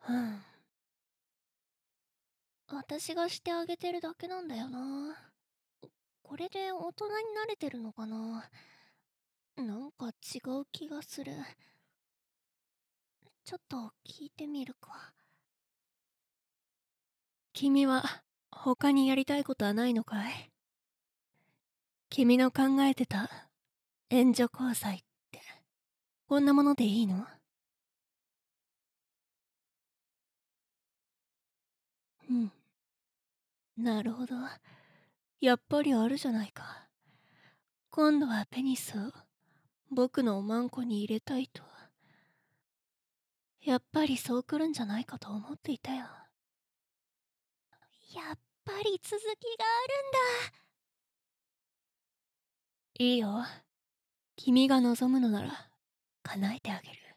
うん。私がしてあげてるだけなんだよな。これで大人になれてるのかな。なんか違う気がする。ちょっと聞いてみるか。君は他にやりたいことはないのかい？君の考えてた援助交際ってこんなものでいいの？うん。なるほど。やっぱりあるじゃないか。今度はペニスを僕のおまんこに入れたいと。やっぱりそう来るんじゃないかと思っていたよ。やっぱり続きがあるんだ。いいよ。君が望むのなら叶えてあげる。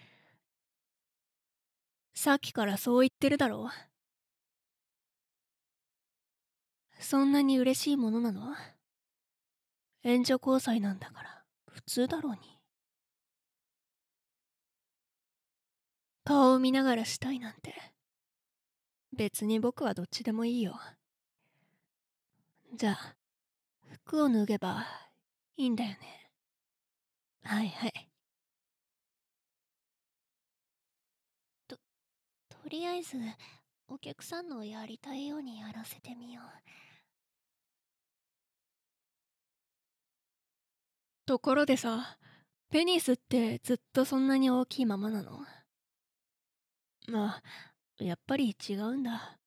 さっきからそう言ってるだろう。そんなに嬉しいものなの？援助交際なんだから普通だろうに。顔を見ながらしたいなんて別に僕はどっちでもいいよ。じゃあ服を脱げばいいんだよね。はいはい。ととりあえずお客さんのやりたいようにやらせてみよう。ところでさ、ペニスってずっとそんなに大きいままなの？まあ、やっぱり違うんだ。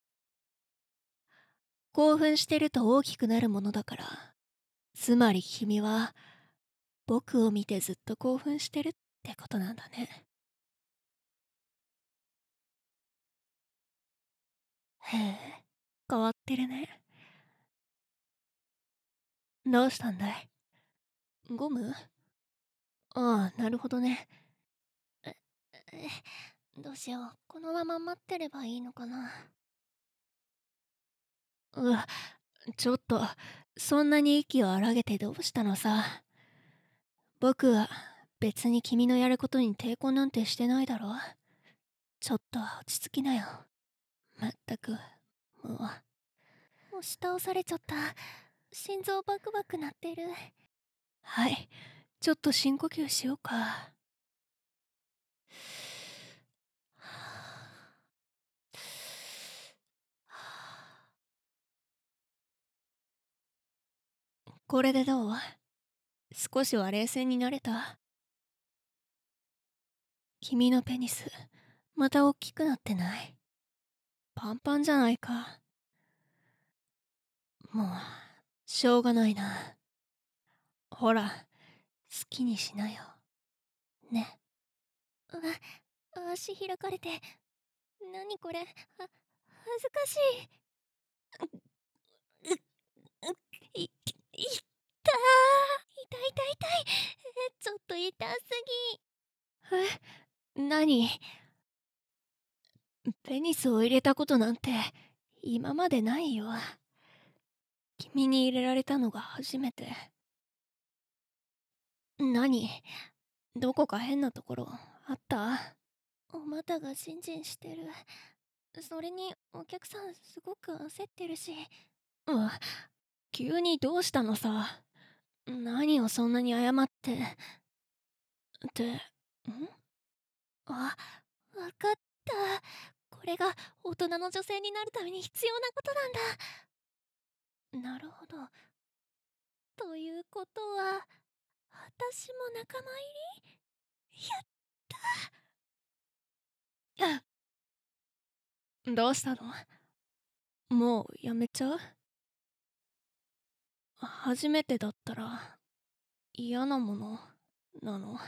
興奮してると大きくなるものだから。つまり君は僕を見てずっと興奮してるってことなんだね。へえ、変わってるね。どうしたんだい？ゴム？ああ、なるほどね。え、どうしよう。このまま待ってればいいのかな。うわ、ちょっと、そんなに息を荒げてどうしたのさ。僕は別に君のやることに抵抗なんてしてないだろ。ちょっと落ち着きなよ。まったく、もう。押し倒されちゃった。心臓バクバクなってる。はい、ちょっと深呼吸しようか。これでどう？少しは冷静になれた？君のペニス、また大きくなってない？パンパンじゃないか。もう、しょうがないな。ほら、好きにしなよ。ね。足開かれて、何これ、恥ずかしい。い、いったー。痛い痛い痛い。ちょっと痛すぎ。何？ペニスを入れたことなんて、今までないよ。君に入れられたのが初めて。何？どこか変なところあった？お股がジンジンしてる。それにお客さんすごく焦ってるし。うん、急にどうしたのさ。何をそんなに謝って。って、あ、わかった。これが大人の女性になるために必要なことなんだ。なるほど。ということは、私も仲間入り？やった。どうしたの？もうやめちゃう？初めてだったら嫌なものなの？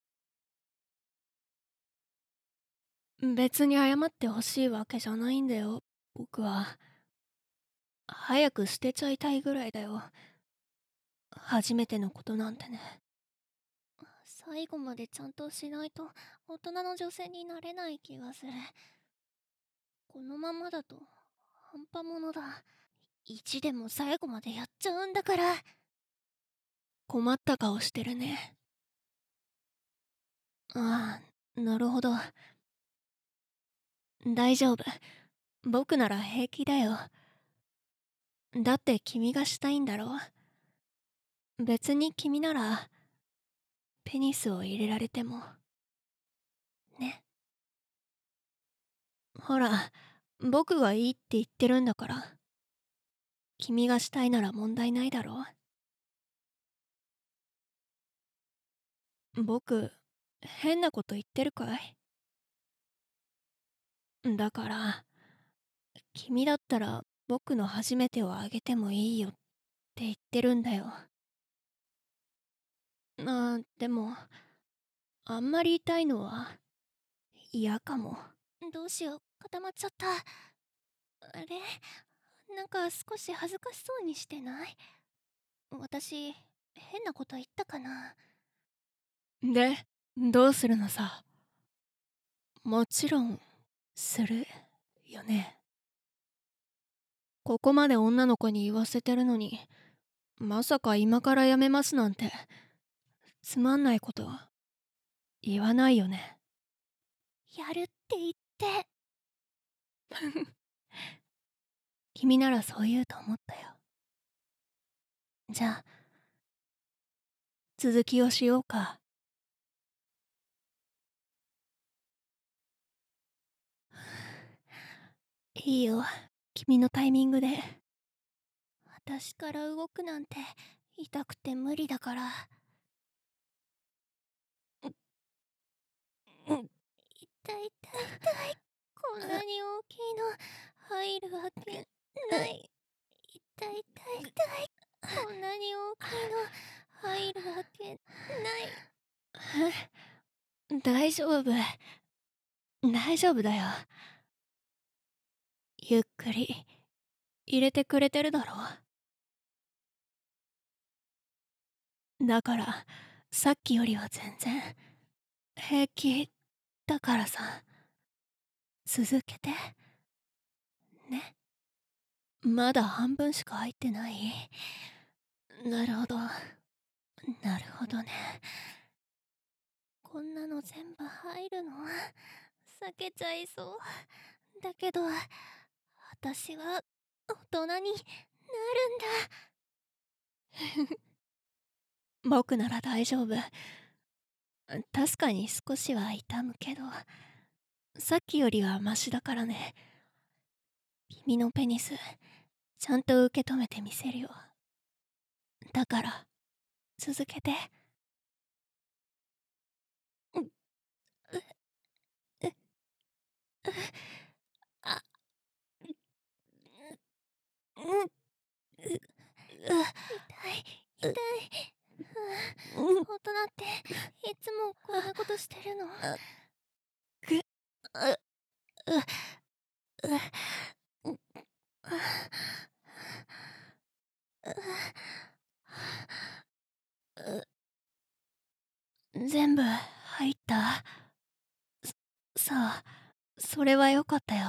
別に謝ってほしいわけじゃないんだよ。僕は早く捨てちゃいたいぐらいだよ。初めてのことなんてね。最後までちゃんとしないと大人の女性になれない気がする。このままだと半端者だ。1でも最後までやっちゃうんだから。困った顔してるね。ああ、なるほど。 大丈夫。僕なら平気だよ。だって君がしたいんだろ。別に君ならペニスを入れられてもね。ほら、僕がいいって言ってるんだから。君がしたいなら問題ないだろ。僕、変なこと言ってるかい？だから、君だったら僕の初めてをあげてもいいよって言ってるんだよ。でも、あんまり痛いのは嫌かも。どうしよう、固まっちゃった。あれ、なんか少し恥ずかしそうにしてない？私、変なこと言ったかな？で、どうするのさ。もちろん、するよね。ここまで女の子に言わせてるのに、まさか今からやめますなんて、つまんないこと言わないよね。やるって言って。君ならそう言うと思ったよ。じゃあ、続きをしようか。いいよ、君のタイミングで。私から動くなんて痛くて無理だから。痛い痛い痛い。こんなに大きいの入るわけない。痛い痛い痛い。こんなに大きいの入るわけない。大丈夫。大丈夫だよ。ゆっくり入れてくれてるだろ。だからさっきよりは全然平気だからさ。続けてね。まだ半分しか入ってない。なるほど、なるほどね。こんなの全部入るの？避けちゃいそうだけど、私は大人になるんだ。僕なら大丈夫。確かに少しは痛むけど、さっきよりはマシだからね。君のペニスちゃんと受け止めてみせるよ。だから続けて。うううあうう痛い痛い。大人っていつもこんなことしてるの？くうう全部入った？さあ、それはよかったよ。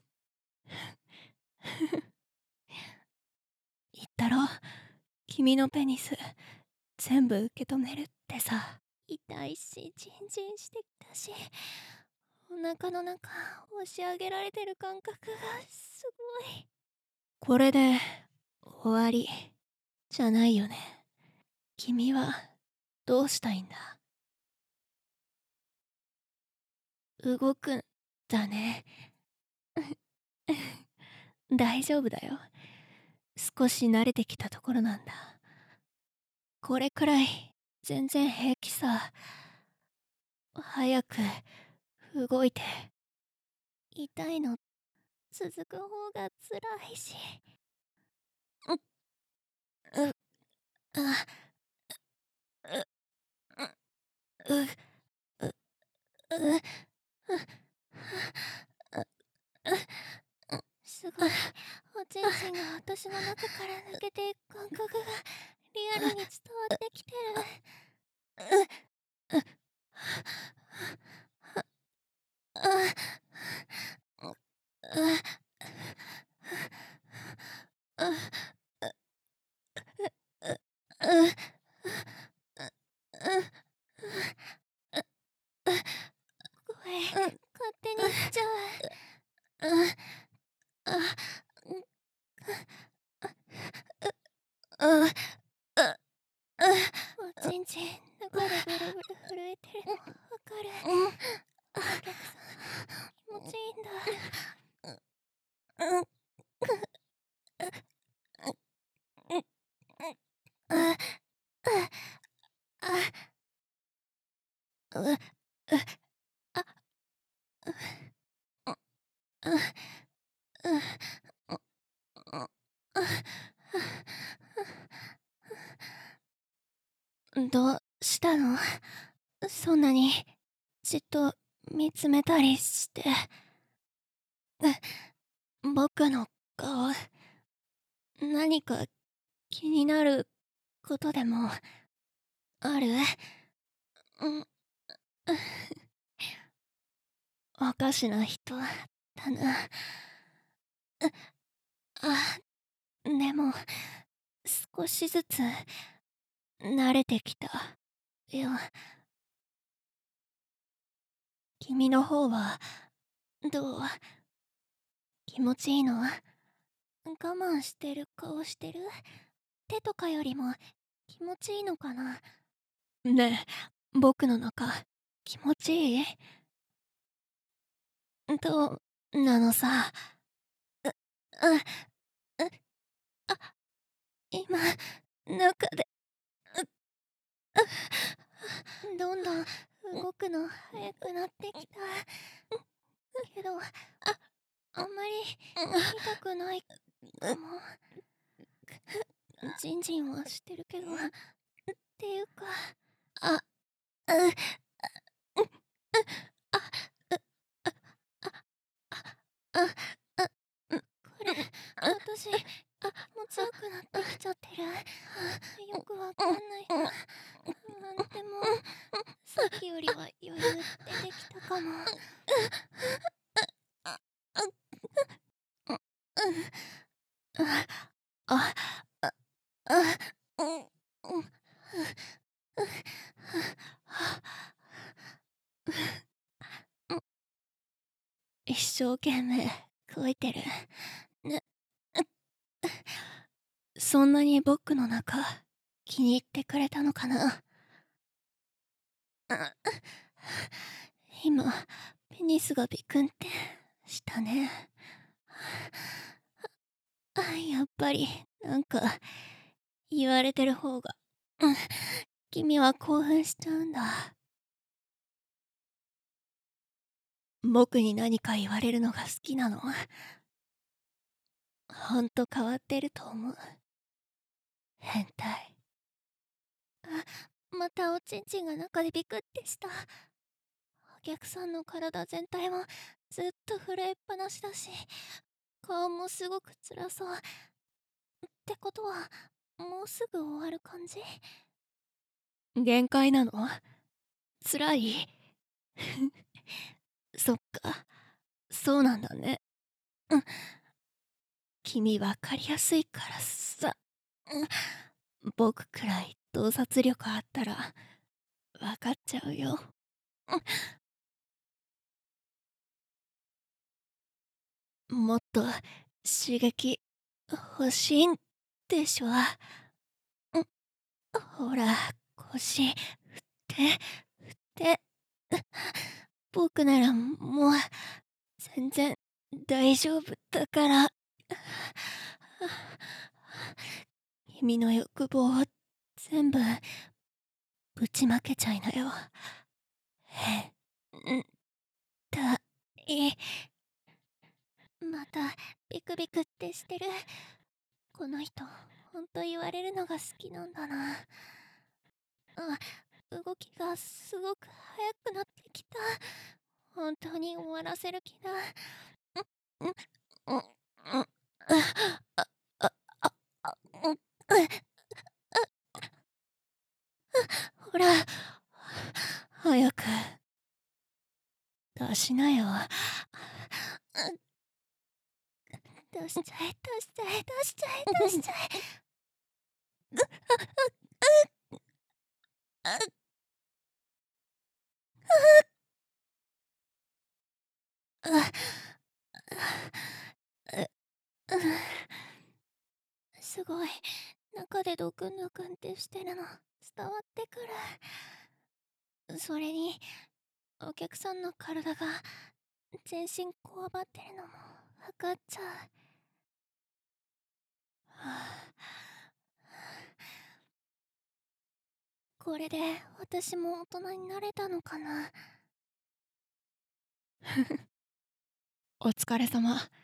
言ったろ、君のペニス全部受け止めるってさ。痛いし、ジンジンしてきたし、お腹の中押し上げられてる感覚がすごい。これで終わりじゃないよね。君はどうしたいんだ？動くんだね。大丈夫だよ。少し慣れてきたところなんだ。これくらい全然平気さ。早く動いて。痛いの続く方が辛いし。う、う、あ、う、う、う、う、すごい。おちんちんが私の中から抜けていく感覚がリアルに伝わってきてる。声、勝手に言っちゃう。 あ、う、う、おちんちん、中でブルブル震えてるの、わかる。お客さん、気持ちいいんだ。どうしたの？そんなにじっと見つめたりして。僕の顔、何か気になることでもある？うん、おかしな人だな。あ、でも少しずつ慣れてきたよ。君の方はどう？気持ちいいの？我慢してる顔してる？手とかよりも気持ちいいのかな？ねえ、僕の中気持ちいい？どうなのさ。う、う、う、あ、今、中で、どんどん動くの早くなってきた。けど、あんまり痛くないかも。ジンジンはしてるけど、っていうか、あ、う、あ、これ、私、もう強くなってきちゃってる。よくわかんない。でも、さっきよりは余裕出てきたかも。あ、うん、一生懸命動いてる。ね、そんなに僕の中気に入ってくれたのかな？今ペニスがビクンってしたね。やっぱりなんか言われてる方が、君は興奮しちゃうんだ。僕に何か言われるのが好きなの？ほんと変わってると思う。変態。またおちんちんが中でビクってした。お客さんの体全体もずっと震えっぱなしだし、顔もすごく辛そう。ってことは、もうすぐ終わる感じ？限界なの？辛い？そっか、そうなんだね。君わかりやすいからさ。僕くらい洞察力あったらわかっちゃうよ。もっと刺激欲しいんでしょ？ほら、腰振って僕ならもう全然大丈夫だから。君の欲望を全部ぶちまけちゃいなよ。変態。またビクビクってしてる。この人ほんと言われるのが好きなんだな。動きがすごく速くなってきた。本当に終わらせる気だ。ほら、早く出しなよ。出しちゃえ、出しちゃえ、出しちゃえ、出しちゃえ。 う、すごい、中でドクンドクンってしてるの伝わってくる。それに、お客さんの体が全身こわばってるのも分かっちゃう。はあ、これで私も大人になれたのかな。 お疲れ様。